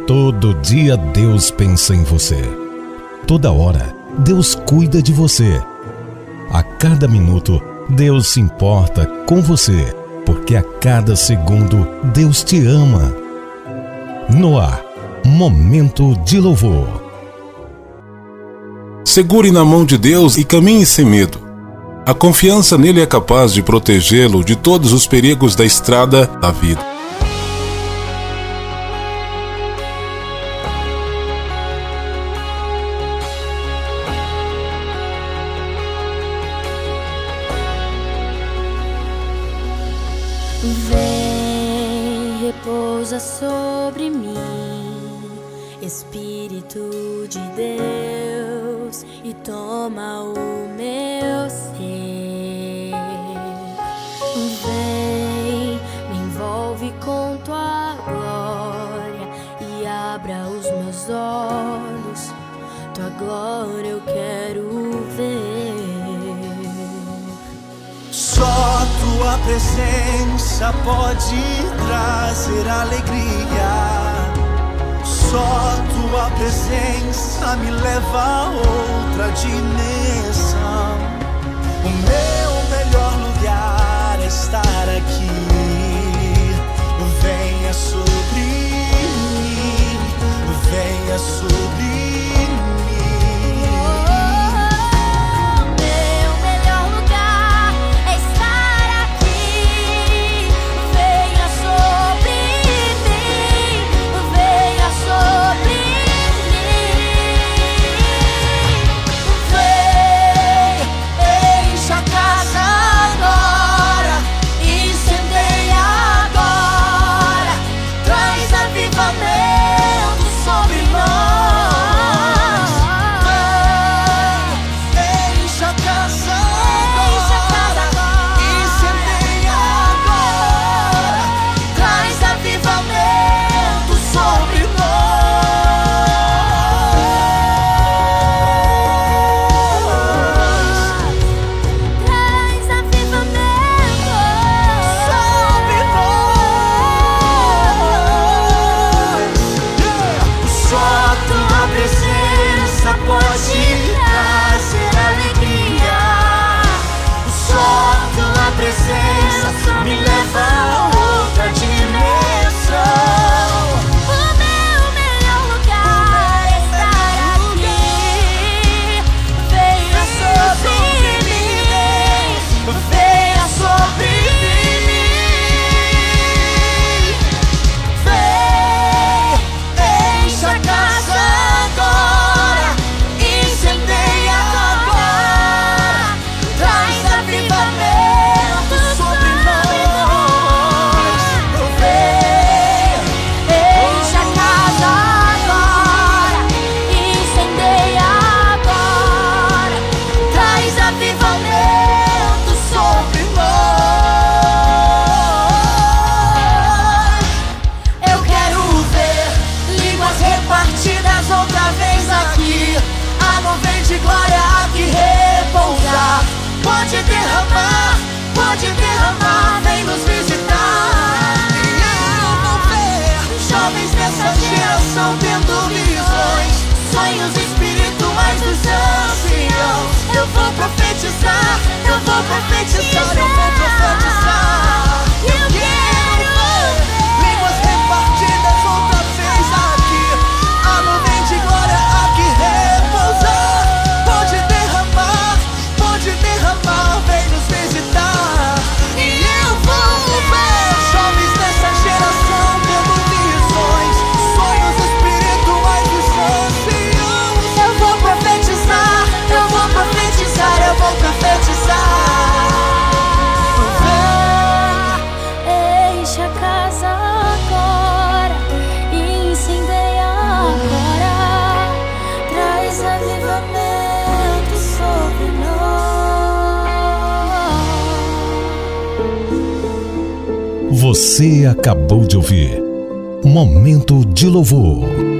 Todo dia Deus pensa em você. Toda hora Deus cuida de você. A cada minuto Deus se importa com você, porque a cada segundo Deus te ama. No ar, Momento de Louvor. Segure na mão de Deus e caminhe sem medo. A confiança nele é capaz de protegê-lo de todos os perigos da estrada da vida. Vem, repousa sobre mim, Espírito de Deus, e toma o meu ser. Vem, me envolve com tua glória e abra os meus olhos, tua glória eu quero ver. Só tua presença pode trazer alegria. Só tua presença me leva a outra dimensão. O meu melhor lugar é estar aqui. Venha sobre mim, venha sobre mim. Você acabou de ouvir Momento de Louvor.